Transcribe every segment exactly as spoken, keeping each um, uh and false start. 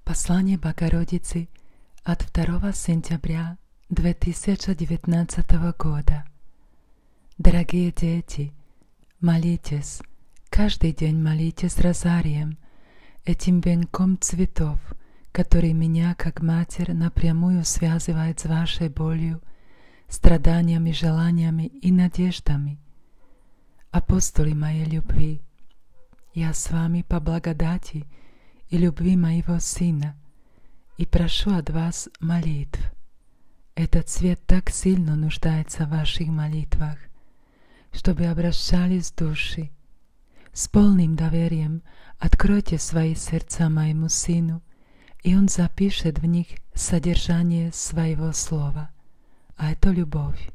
Послание Богородицы от второго сентября две тысячи девятнадцатого года. Дорогие дети, молитесь, каждый день молитесь розарием, этим венком цветов, который меня, как матерь, напрямую связывает с вашей болью, страданиями, желаниями и надеждами. Апостолы моей любви, я с вами по благодати и любви моего Сына, и прошу от вас молитв. Этот цвет так сильно нуждается в ваших молитвах, чтобы обращались души. С полным доверием откройте свои сердца моему Сыну, и Он запишет в них содержание своего слова, а это любовь.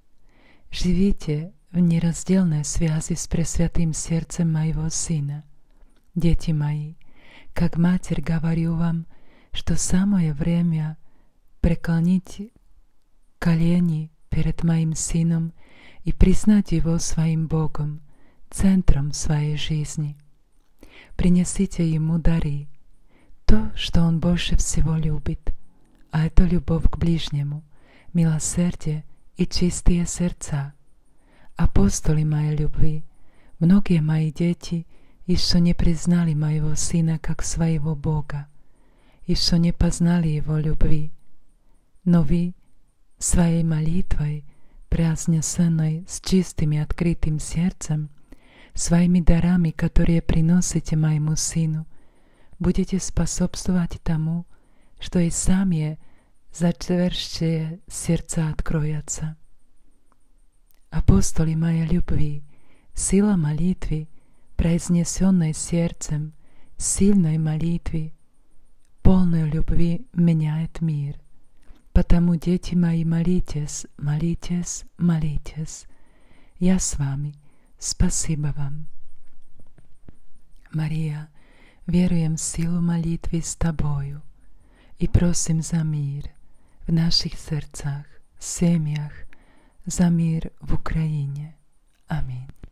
Живите в неразделной связи с пресвятым сердцем моего Сына. Дети мои, как матерь говорю вам, что самое время преклонить колени перед моим Сыном и признать Его своим Богом, центром своей жизни. Принесите Ему дары, то, что Он больше всего любит, а это любовь к ближнему, милосердие и чистые сердца. Апостолы моей любви, многие мои дети еще не признали моего Сына как своего Бога, еще не познали Его любви. Но вы, своей молитвой, произнесенной с чистым и открытым сердцем, своими дарами, которые приносите моему Сыну, будете способствовать тому, что и сами затвердшие сердца откроются. Апостолы моей любви, сила молитвы, произнесенной сердцем, сильной молитвы, полной любви меняет мир. Потому, дети мои, молитесь, молитесь, молитесь. Я с вами. Спасибо вам. Мария, веруем в силу молитвы с Тобою и просим за мир в наших сердцах, семьях, за мир в Украине. Аминь.